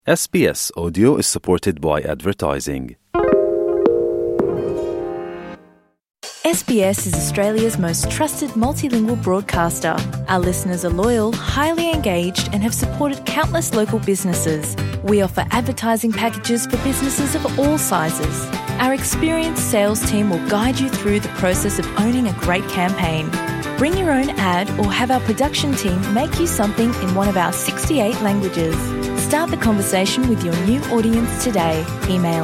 SBS Audio is supported by advertising. SBS is Australia's most trusted multilingual broadcaster. Our listeners are loyal, highly engaged, and have supported countless local businesses. We offer advertising packages for businesses of all sizes. Our experienced sales team will guide you through the process of owning a great campaign. Bring your own ad or have our production team make you something in one of our 68 languages. Start the conversation with your new audience today. Email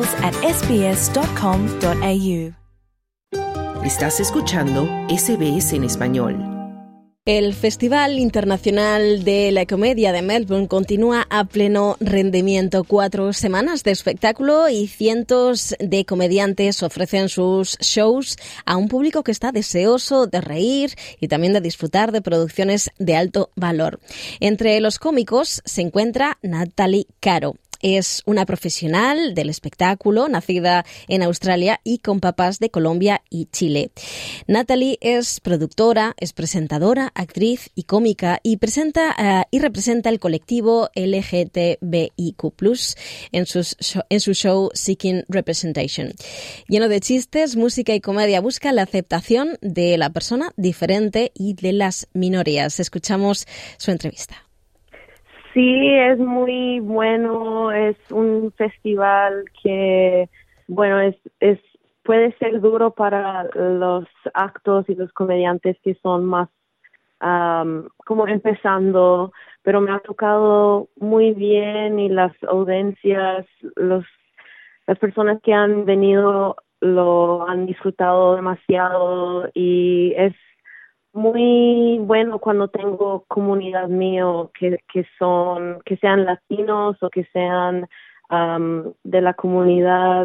sales@sbs.com.au. Estás escuchando SBS en español. El Festival Internacional de la Comedia de Melbourne continúa a pleno rendimiento. 4 semanas de espectáculo y cientos de comediantes ofrecen sus shows a un público que está deseoso de reír y también de disfrutar de producciones de alto valor. Entre los cómicos se encuentra Natalie Caro. Es una profesional del espectáculo, nacida en Australia y con papás de Colombia y Chile. Natalie es productora, es presentadora, actriz y cómica y representa el colectivo LGTBIQ+, en su show Seeking Representation. Lleno de chistes, música y comedia, busca la aceptación de la persona diferente y de las minorías. Escuchamos su entrevista. Sí, es muy bueno, es un festival que, bueno, puede ser duro para los actos y los comediantes que son más como empezando, pero me ha tocado muy bien y las audiencias, las personas que han venido lo han disfrutado demasiado y es muy bueno cuando tengo comunidad mío que sean latinos o que sean de la comunidad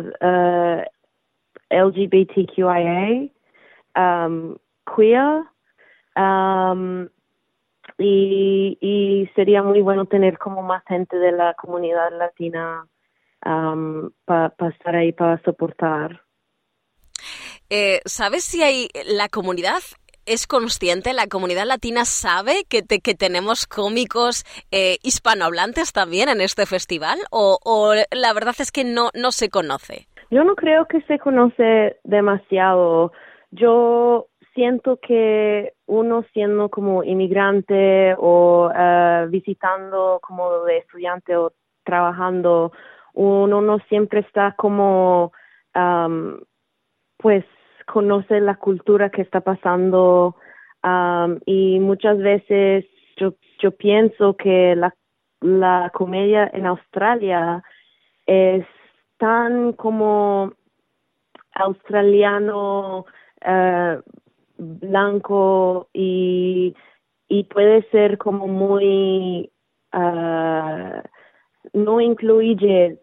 LGBTQIA, queer, y sería muy bueno tener como más gente de la comunidad latina para estar ahí para soportar. ¿Sabes si la comunidad es consciente, la comunidad latina sabe que tenemos cómicos hispanohablantes también en este festival o la verdad es que no se conoce? Yo no creo que se conoce demasiado. Yo siento que uno siendo como inmigrante o visitando como de estudiante o trabajando, uno no siempre está como pues conoce la cultura que está pasando y muchas veces yo pienso que la comedia en Australia es tan como australiano, blanco y puede ser como muy no incluye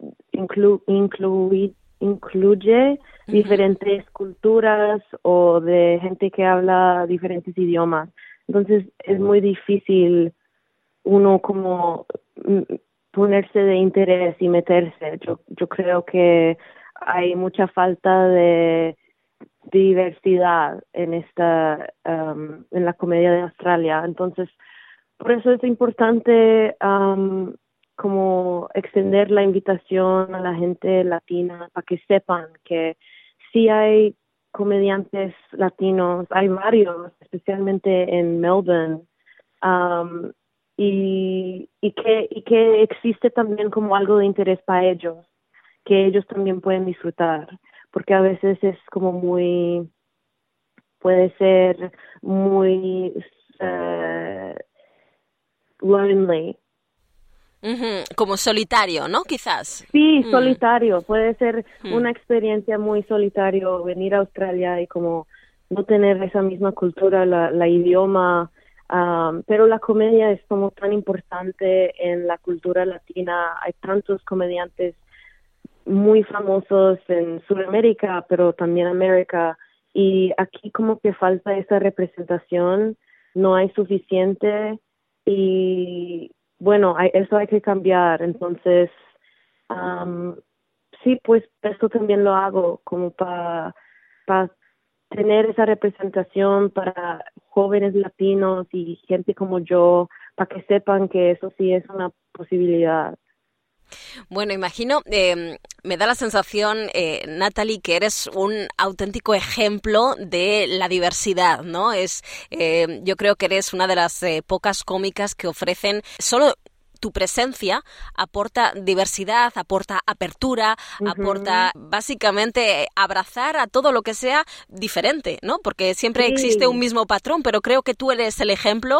diferentes culturas o de gente que habla diferentes idiomas. Entonces es muy difícil uno como ponerse de interés y meterse. Yo creo que hay mucha falta de diversidad en en la comedia de Australia. Entonces por eso es importante como extender la invitación a la gente latina para que sepan que sí hay comediantes latinos, hay varios, especialmente en Melbourne, y que existe también como algo de interés para ellos, que ellos también pueden disfrutar, porque a veces es como puede ser muy lonely. Como solitario, ¿no? Quizás. Sí, solitario. Puede ser una experiencia muy solitario venir a Australia y como no tener esa misma cultura, la idioma, pero la comedia es como tan importante en la cultura latina. Hay tantos comediantes muy famosos en Sudamérica, pero también América, y aquí como que falta esa representación, no hay suficiente y bueno, eso hay que cambiar. Entonces, sí, pues esto también lo hago como para tener esa representación para jóvenes latinos y gente como yo, para que sepan que eso sí es una posibilidad. Bueno, imagino, me da la sensación, Natalie, que eres un auténtico ejemplo de la diversidad, ¿no? Yo creo que eres una de las pocas cómicas que ofrecen solo tu presencia aporta diversidad, aporta apertura, aporta básicamente abrazar a todo lo que sea diferente, ¿no? Porque siempre existe un mismo patrón, pero creo que tú eres el ejemplo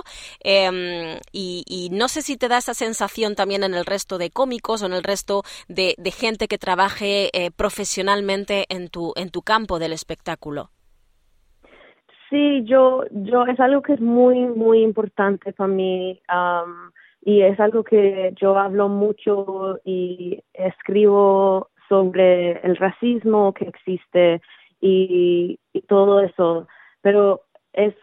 y no sé si te da esa sensación también en el resto de cómicos o en el resto de gente que trabaje profesionalmente en tu campo del espectáculo. Sí, yo es algo que es muy, muy importante para mí. Y es algo que yo hablo mucho y escribo sobre el racismo que existe y todo eso. Pero es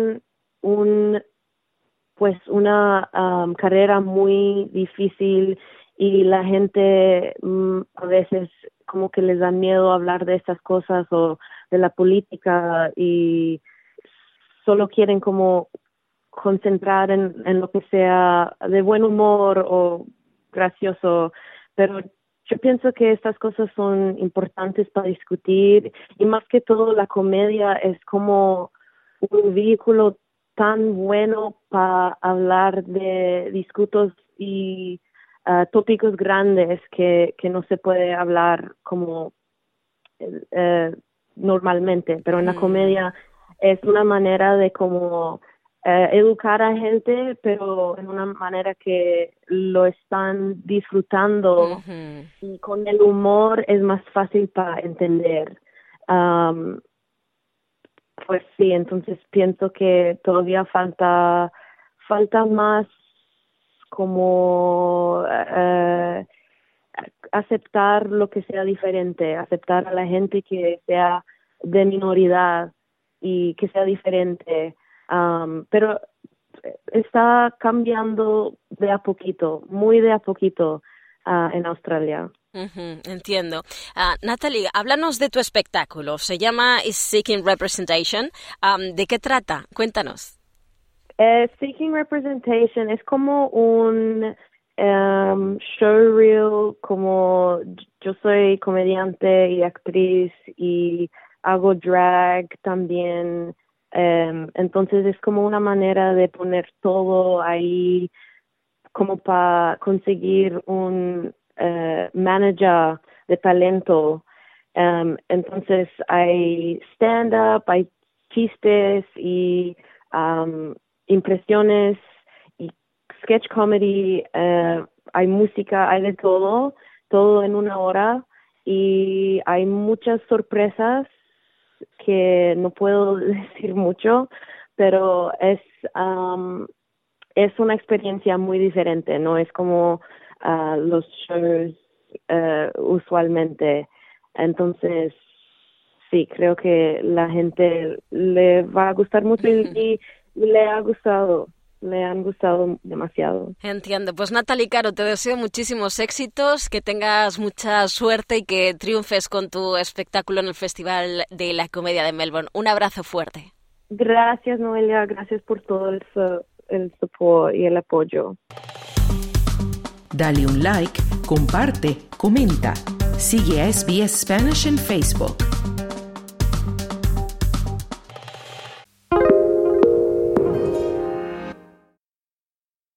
una carrera muy difícil y la gente a veces como que les da miedo hablar de estas cosas o de la política y solo quieren como concentrar en lo que sea de buen humor o gracioso, pero yo pienso que estas cosas son importantes para discutir y más que todo la comedia es como un vehículo tan bueno para hablar de discutos y tópicos grandes que no se puede hablar como normalmente, pero en la comedia es una manera de como educar a gente, pero en una manera que lo están disfrutando y con el humor es más fácil para entender. Pues sí, entonces pienso que todavía falta más como aceptar lo que sea diferente, aceptar a la gente que sea de minoridad y que sea diferente. Pero está cambiando de a poquito, muy de a poquito en Australia. Entiendo. Natalie, háblanos de tu espectáculo. Se llama Seeking Representation. ¿De qué trata? Cuéntanos. Seeking Representation es como un showreel, como yo soy comediante y actriz y hago drag también. Entonces es como una manera de poner todo ahí como para conseguir un manager de talento. Entonces hay stand-up, hay chistes y impresiones y sketch comedy, hay música, hay de todo en una hora y hay muchas sorpresas que no puedo decir mucho, pero es una experiencia muy diferente, no es como los shows usualmente. Entonces, sí, creo que la gente le va a gustar mucho y le han gustado demasiado. Entiendo. Pues Natalie Caro, te deseo muchísimos éxitos, que tengas mucha suerte y que triunfes con tu espectáculo en el Festival de la Comedia de Melbourne. Un abrazo fuerte. Gracias, Noelia. Gracias por todo el support y el apoyo. Dale un like, comparte, comenta. Sigue a SBS Spanish en Facebook.